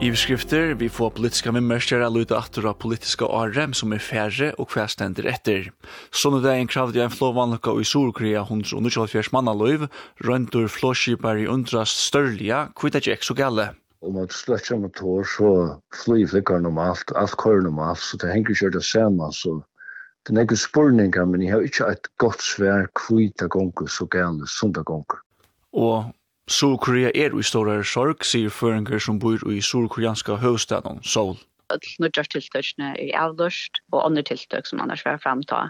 Iveskrifter, vi får politiska memmerskjere lyda atter av politiska året som færre og kvæstender etter. Sonnedagen kravde en flåvanlukka i Sur-Korea 140 mannaløyv, røntur flåskipar i undrast størlige, kvitt er ikke så gale. Om man sløtjer motor, så flyr flikkar normalt, alt kører normalt, så det henger ikke det samme, så det er ikke spurninger, men jeg har ikke et godt svær kvita gonger så gale som det gonger. Og Sur-Korea i stora sorg, sier føringer som bor i surkoreanska hovedstaden, Seoul. Nødjartiltøkene avløst, og andre tiltøk som annars vil framta.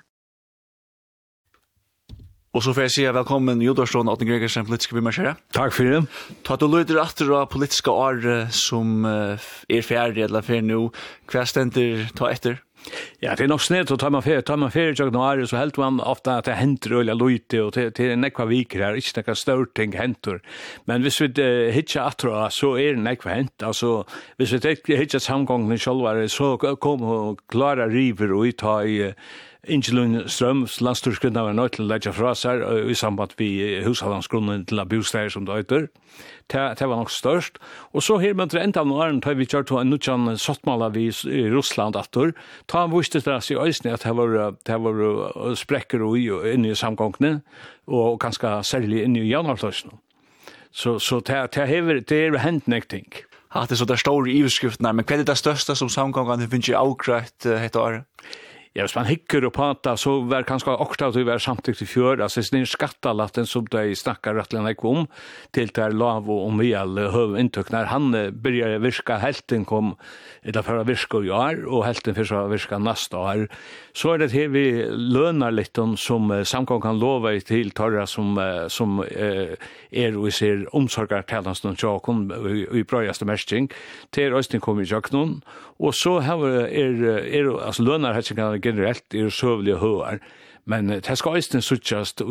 Og så får jeg si velkommen Jodorstånd, Atten Gregersen, politiske bymærkjere. Takk for det. Ta du lyder atter av politiske år som ferdig eller ferdig nå. Hva stender ta etter? Ja, det er nok snett, og tar man ferie til noe så helt man ofte at det henter øyla lojte, og til nekva viker her, ikke nekva større ting henter. Men hvis vi hittar atra, så det nekva hent. Altså, hvis vi hittar samgången sjálfare, så kom og klara river og ta i Ingelund Strøms, landstyrskvinna var nødt til å legge fra seg i samband med hushaldansgrunnen til bosteder som det heter. Det var nok størst. Og så her med det enda av noen tar vi kjørt en nødjan sottmala i Russland atter. Ta visste det i øysene at det var sprekker inne i samgångene, og ganske særlig inne i januartøysene. Så det hendt nekting. At det så der store iveskriftene, men hva er det største som samgångene finner ikke avgreit hette året? Ja, hvis man hikker og pata, så var kanskje okta at vi var samtidig i fjør, altså det er skattalatten som de snakker rettelig om, til det er lav og omvial høvinntøk. Når han begynner virka, helten kom, eller for å virka i år, og helten for å virka neste år, så det her vi lønner litt som samgang kan lova til torra som og ser omsorgartalans noen tjåkon i brøyaste mersking, til Øystein kom i tjåknon, og så altså lønner helten generellt søvlige høyar, men det skal Øystein suttjast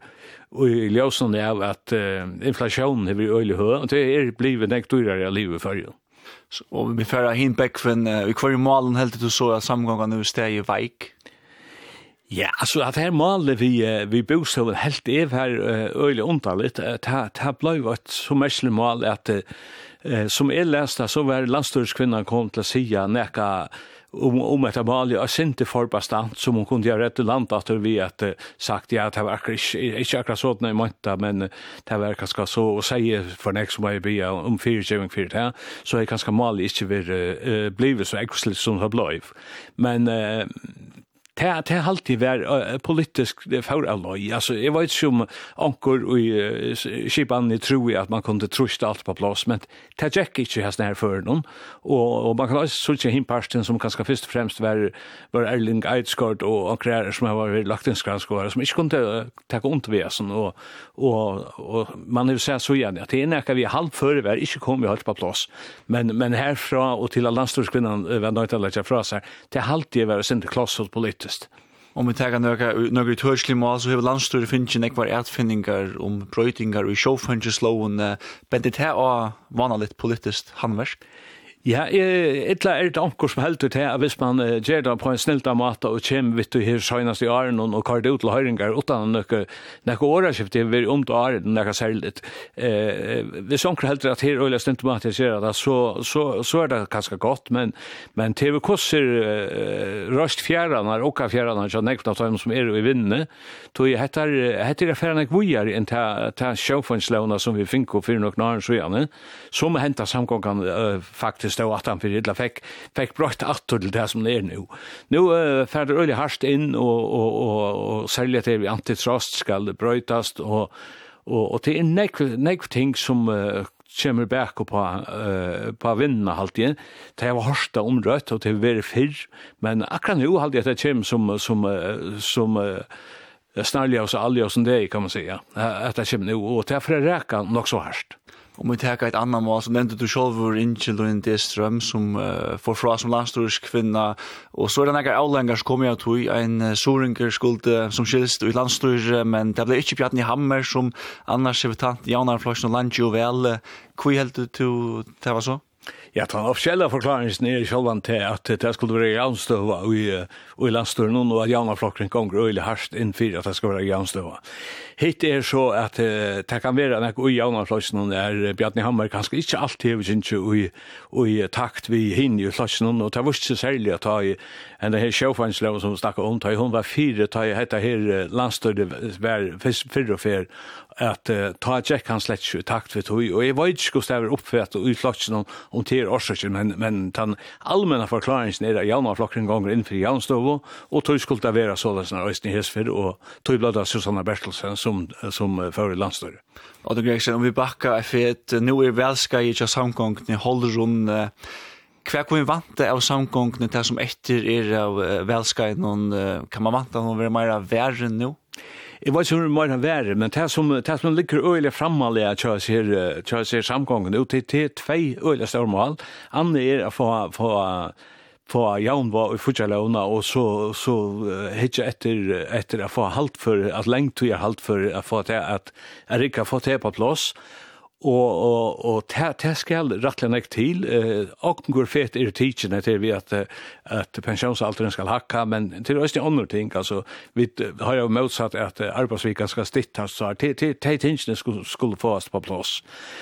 i ljøsene av at inflasjonen er øyelig høy, og det blivet nek dyrere av livet før. Og vi færre hinbekven, i hver målen helt du så at samgångene steg i veik? Ja, altså at her målet vi bostøven helt her øyelig underligt, det ble jo et så merselig mål at som jeg leste, så var landstyrskvinnan kom til å si nekka om et mål og sinte forbestand som hun kunne gjøre rett land at vi at sagt ja, det var ikke akkurat sånn i månta, men det var kanskje så å si for nek som jeg blir om 4-7 her, så er kanskje mål ikke blivet så ekkert som det ble. Men det har alltid vært politisk foralløy. Altså, jeg vet ikke om anker og skipan tror at man kunne truste alt på plass, men det gikk ikke hans nær før noen. Og man kan også suttje hinparsten som kanskje først og fremst var Erling Eidsgård og anker som har vært lagt innskranskåret, som ikke kunne ta ondvesen. Og man har jo sett så igjen at det ene vi halv før var ikke kom vi alt på plass. Men herfra og til landstyrskvinnan var nødt til å legge fra seg, det har alltid vært sint kloss og politisk. Om vi tar noen tørslige mål, så har landstyret finnet nekvar etfinninger om brøytingar og sjåfunnsloven, men det er også vanlig politisk handverk. Ja, det et anker som heldur til at hvis man gjør det på en snilta måte og kommer vidt her søgnast i åren og kar det ut til høyringar utan noe åraskift det vil til åren noe særlig. Hvis anker heldur at her øyla snilta måte gjør det, så det ganske godt, men TV kosser røst fjæranar og fjæranar så nekvt av dem som i vinnene, så heter det færre nek vujar enn ta sjåfunnslåna som vi finko for noen åren søgjane, som henta samgångan faktisk stå at han fyrir fikk brøtt atter til det som det nå. Nå fer det øyelig hardt inn, og særlig at det antitrust skal brøytast, og det nekv ting som kommer bak på vinnene alltid. Det var hardt omrøtt, og det var veldig fyrr, men akkurat nå alltid at det kommer som snarlig og så allig og sånn det, kan man si. At det kommer nå, og det er for å reka nok så hardt. Om vi tar et annet mål, så nevnte du selv Ingelund Strøm som får fra som landstyrskvinna, og så det noen avlenger som kommer til en soringer skulle som skilst i landstyr, men det ble ikke Bjarni Hammer som annars representant i Jaunarfløysen og Landjo Vel. Hva helt du det var så? Ja, den officiella förklaringen är självan till att det skulle vara janstöva i landsturen och att jaunaflocken gånger öjligt harst inför att det ska vara janstöva. Hitt är så att det kan vara något i jaunaflocken där Bjarni Hammar kanske inte alltid har i takt vi hinner i flocken och det var inte särskilt att ta i en det här sjåfanslov som snackade om, hon var 4, ta i detta här landstödet var 4 och 4 att ta ett check han slätt i takt för tog och jag var inte skulle stäva uppfatt och utlocken om till orsöken men den allmänna förklaringen är att jaunaflocken gånger inför jaunstov och tog skulle det vara sådana östning häsför och tog blada Susanna Bertelsen som för landstöd. Och det Gregsen om vi backar för nu är välska i samgången i Hållrun kvar kan vi vanta av samgången det som efter av välska någon kan man vanta någon vara mer värre nu? Jag vet inte hur det är värre, men det som ligger öjligt frammåliga att köra sig samgången ut till 2 öjligt stormål. Anna är att få jaunva och futsalona och så hitcha efter att få halt för att längt till halt för att få det att Erika få det på plats. Och det ska rättligen inte till. Och går fet teaching till vi att pensionsåldern ska hacka, men till oss det andra ting. Alltså, vi har ju motsatt att arbetsveckan ska stittas så att tingen skulle få oss på plats.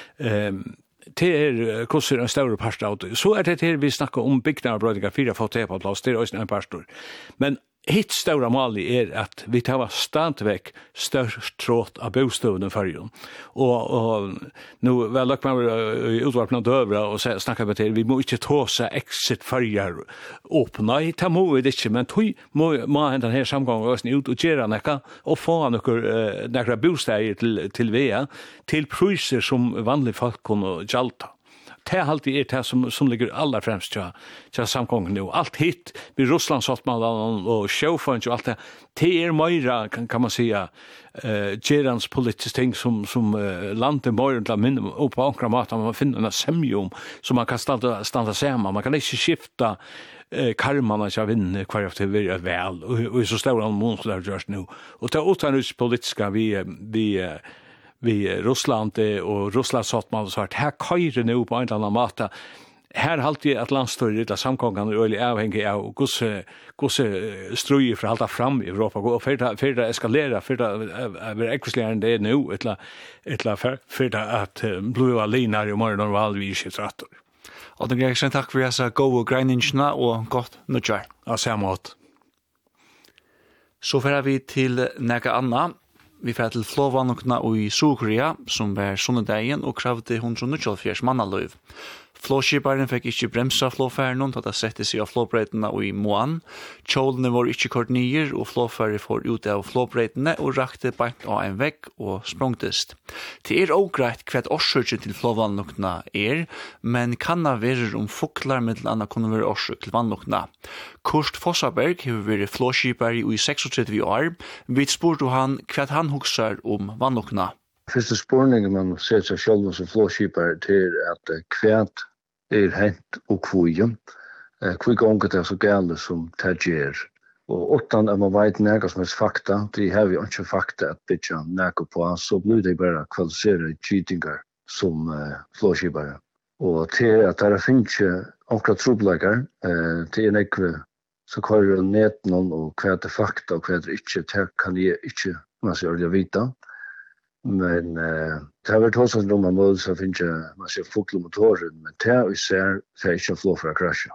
Det kostar en större pastor. Så är det vi snackar om byggnadsbrödningar 4 få det på plats. Det är också en pastor. Men hitt stora mål är att vi tar standväck störst tråd av bostaden förrjun. Och nu väl lagt man utvarpna dövra och snacka med till vi må inte ta sig exit förjar upp. Nej, det må vi inte, men tog må den här samgången och ut och göra näka och få några bostäder till vea till priser som vanliga folk kan jalta. Det är alltid det som ligger allra främst till samgången nu. Allt hit vid Russlandsåtmalan och showfunds och allt det. Det är mera, kan man säga, gerans politiskt ting som landet mera minne och på ankra mat man finner en semjum som man kan stanna samman. Man kan inte skifta karmarna ska vinna kvar efter vi väl och så stora monster just nu. Och det är utanus politiska vi Russland och Russlands åtmalan så att här köjer nu på en annan mata. Här alltid att landstödet av samgången är öjligt avhängig av gosse ströj för att hålla fram i Europa och för att eskalera för att vara ekvisligare än det är nu för att bli alena i morgon och allvis i trattor. Och det Gregsen, tack för dessa goda greiningarna och gott nödjar. Ja, samma åt. Så får vi till näka anna. Vi får til flåvannokna i Sydkorea, som var sunnedagen og kravde 194 mannaløyv. Flåskiparen fikk ikke bremsa flåfæren, da det sette seg av flåbreitene i Moan. Kjolene var ikke kort nyer, og flåfæren får ut av flåbreitene og rakte beint av en vegg og sprongtest. Det er også greit hva årsøkjen til flåvannokna men kan det være om fuklar mellom annet kunne være årsøk til vannokna. Kurt Fossaberg har vært flåskipare i 36 år. Vi spurte han hva han husker om vannokna. Første spørningen man ser seg selv som flåskipare til at kvært hent og kvøyen. Kvøy ganger det så gale som det gjør. Og utan at man vet nægge som helst fakta, de har vi ikke fakta at bytja nægge på, så blir det bare kvalifiserade cheatingar som flåskipare. Og til at det finnes akkurat trobleggere, til nægge så kører ned noen og hva er fakta og hva er ikke, det kan jeg ikke masse ordentlig vite. Men det har vært også noen måte så finnes man ser fuklemotoren, men det vi ser er ikke flå for å krasje.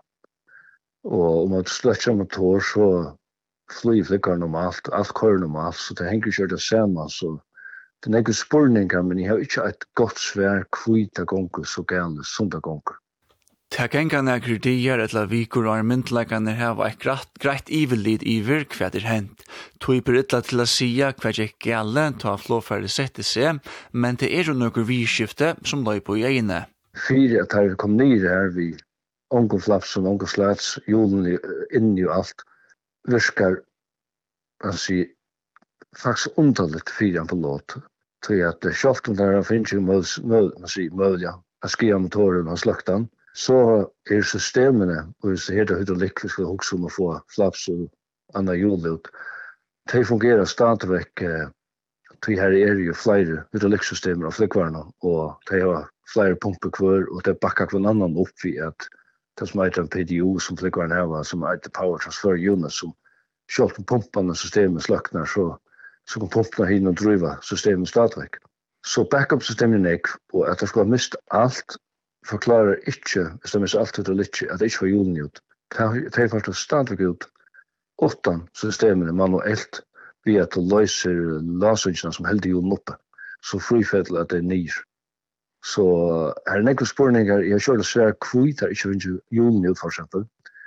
Og om man sløtter motor så flyr normalt, alt kører normalt, så det henger ikke det samme, så det er ikke spørninger, men jeg har ikke et godt svær kvita gonger så gale som det gonger. Det gengar nekru dier eller vikur og myndleggane hava eit greit ivelid iver hva hent. Tøyper ytla til å sia hva gikk gale, ta flåfærre sette seg, men det jo nokre vidskifte som løy på i egne. Fyre at her kom nere her vi ongoflaps og ongoslats, julen inni og alt, virkar, man sier, faktisk underligt fyre på låt. Tøy at sjalt om der finnes jo mølja, skia motoren og sløktan, så systemene, og hvis det heter hydraulik, vi skal også om å få flaps og andre hjul ut. De fungerer stadigvæk, de her jo flere hydrauliksystemer av flyggvarene, og de har flere pumper kvar och det backar kvar annan upp vi att det som heter en PDU som flickar den här som heter Power Transfer Unit som själv pumparna systemet slaknar så kan pumparna hin och driva systemet stadigt. Så backup-systemet är och att det ska ha mist allt förklarar inte, hvis det mist allt ut och lite, att det inte var julen ut. Det är faktiskt stadigt ut utan systemet är manuellt via att det löser lasögna som held julen uppe. Så frifäll att det är nyr. Så här är några spårningar, jag kör det svär kvitt här, inte vinner julen ut för exempel.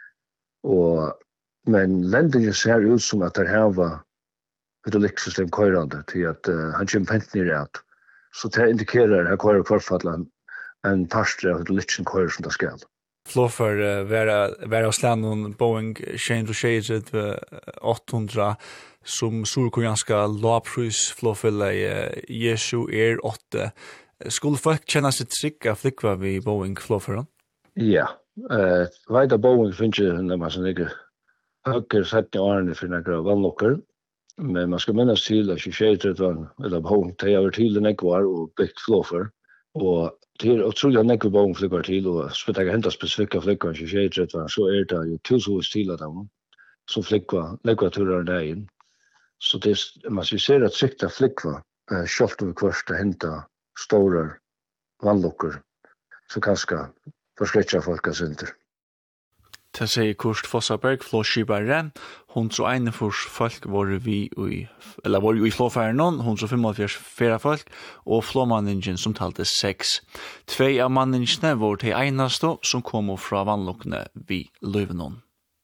Men ländningen ser ut som att det här var hydrauliksystem körande till att han kommer pent ner rätt. Så det indikerar här körer kvarfallan en pastor av hydrauliksen körer som det ska. Flåfer vara slannon Boeing 800 som surkoreanska lågpris flåfälla Jesu Air 8. Skulle folk känna sig trygga flickva vid Boeing flåfäran? Ja, vet Boeing finns ju när man så inte höger sätt i åren för några vannlockar. Men man ska minnas till att 23 eller Boeing tar över till den ekvar och byggt flåfär. Och det är otroligt att Boeing flickar till och så att hämta specifika flickar 23 så är det ju tusvis till att de som flickar turar där in. Så det man ser att sikta flickar självt och kvart att hämta stora vannlockar så kanske förskräcka folk att synter. Det säger Kurt Fossaberg, flåskibare. Hon så ene fors folk var vi i flåfæren, hon så 45 folk, og flåmanningen som talte 6. 2 av manningene var de eneste som kom fra vannlokkene vi løyvenon.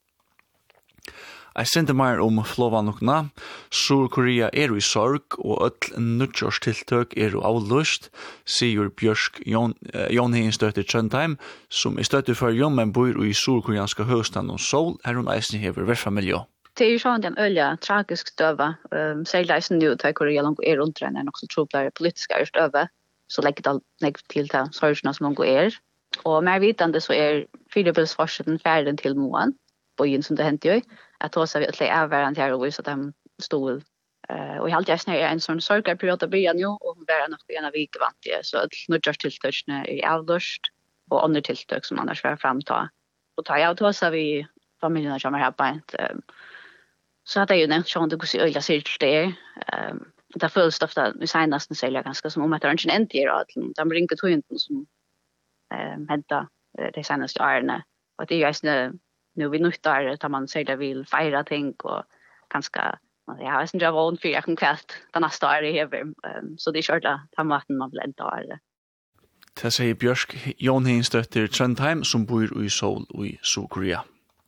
Jeg sendte mer om flåvannlokkene. Sur-Korea er i sorg, og et nødgjørstiltøk er avløst, sier Bjørsk Jonhien støtter Trøndheim, som er støtter for Jon, men bor i sur-koreanske høgstaden og Sol, her hun eisen hever verfamilie. Det är ju sånt en öliga tragisk stöva. Säg läsen nu att Korea långt är runt den också troplare politiska stöva. Så lägger det lägg till ta sorgerna som långt är. Och mer vitande så är Fridebelsforsen färden till Moan. Bojen som det hänt ju. Att då så vi att övervärant här och så att de stod och i allt jag snär en sån sorgarperiod att börja nu och hon bär nog en av vikvantiga så att nu just tillstödsna är avlöst och andra tillstök som annars var framta. Och tar jag då så vi familjerna som har på så att det är ju nämnt så att det går så öliga cirkel det det följs ofta vi senaste sälja ganska som om att det inte är inte att de ringer till inte som hämta det senaste åren och det är ju nu vi nyttar tar man säger vill fira ting och ganska jag har sen jag var för jag kan kast den nästa år det här så det är kört att maten man vill inte ha det. Det säger Björk Jonhien støtter Trøndheim som bor i Seoul og i Sur-Korea.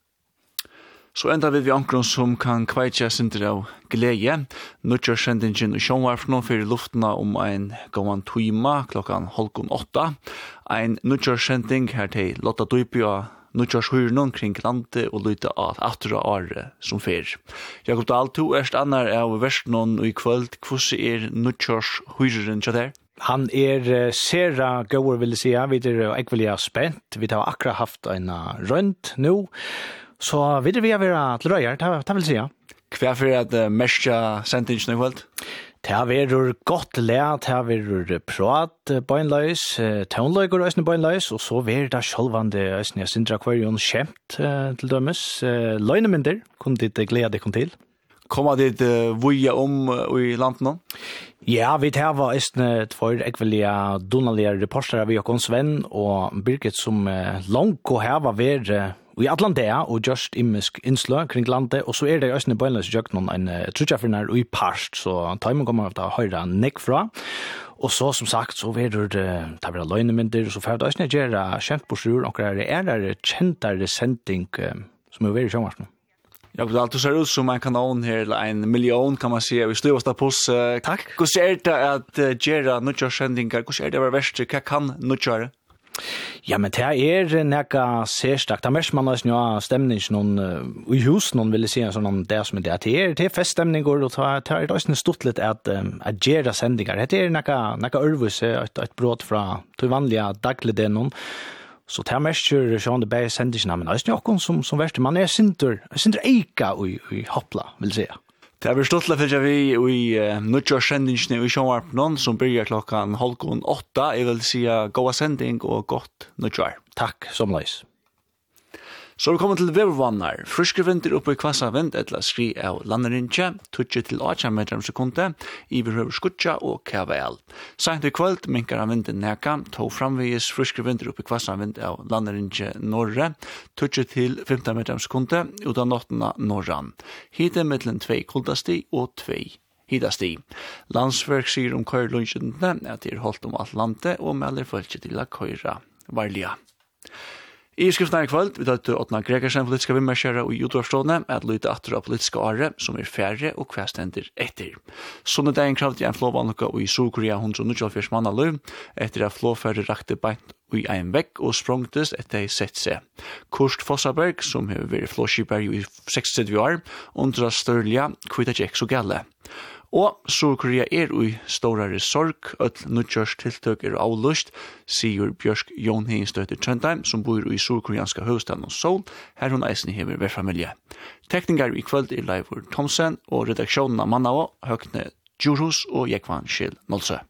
Så enda vi ankron som kan kveitja sinter av glede. Nødgjørsendingen i sjånvarfnå fyrir luftena om en gåan tøyma klokkan 7:30. En nødgjørssending her til Lotta Døypia nødgjørshyrnån kring landet og lyta av atra året som fer. Jakob Dahl, to erst annar av versenån og i kvöld. Hvordan nødgjørshyrren til der? Han sera gåor vill säga, vi ekvelia spent. Vi har akkurat haft en rönt nu. Så vi har varit till röjar, det vill säga. Hva för att mesta sentingen i kvöld? Det har varit gott lärt, det har varit prat bøgnløys, tonløyger og øsne bøgnløys, og så var det sjølvande øsne Sindra Akvarion kjent til dømes. Løgnemynder kunne dit glede deg til. Kommer dit vuja i landet nå? Ja, vi tar var øsne tvær ekvelia donalige reportere vi og Sven og Birgit som langt og her var ved i Atlantea og just imisk innslø kring landet, og så det øsne bøgnløs jøkken en trutjafinnar og i parst, så timen kommer av å høre nekk fra. Og så som sagt, så vil det være løgnemynder, og så får det øsne gjøre kjent på stor, og det kjentere sending som er veldig kjønvarsne. Ja, det ser ut som en kanon her, eller 1 million kan man säga. Vi står oss på Takk. Hvordan det at gjøre nødgjørssendingar? Hvordan det å være verst? Hva kan nødgjøre? Ja, men det nekka sérstakt. Det mest man har jo stemningen i hus, noen vil si sånn det som det er feststemninger, og det også stort litt at gjøre sendinger. Det nekka ørvus, et brot fra til vanlige dagligdelen. Så det mest kjører sånn det bare sendingene, men det er noen som verste. Man sinter eika i hoppla, vil si. Det har vi stått til å følge vi i nødgjørssendingene i Sjøvarpen, som begynner klokken 7:30. Jeg vil si god sending og godt nødgjør. Takk, somleis. Så vi kommer til vevervannar. Friske vinter oppe i kvassa vind, etla skri av landerinje, tutsi til 8 meter om sekundet, iverhøver skutja og KVL. Sent i kvöld minkar av vinden neka, to framvegis friske vinter oppe i kvassa vind av landerinje norre, tutsi til 15 meter om sekundet, utan nottena norran. Hite mittlen 2 kuldasti og 2 hidasti. Landsverk sier om køyrlunnsjentene at de holdt om alt landet og melder følge til å køyra varliga. I skriften i kveld, vi tar til Åtna Gregersen politiska vimmerskjere og Jodorfstående at lytte atter av politiska året som færre og kvestender etter. Sånne dagen kravde en flåvanlukka i Solkorea 124 mannaløy etter at flåfærre rakte beint i en vekk og sprongtes etter sett seg. Kurt Fossaberg, som har vært flåskipar i 60 år, undra størlige kvita ikke så gale. Og Solkorea i større sorg, at nødgjørs tiltøk avlust, sier Bjørsk Jon Heinstøtter Trøndheim, som bor i solkoreanska hovedstaden og Seoul, her hun eisen hever ved familie. Teknikere i kveld Leivor Thomsen, og redaksjonen av Mannavå, Høgne Djurhus og Jekvan Kjell Nolsø.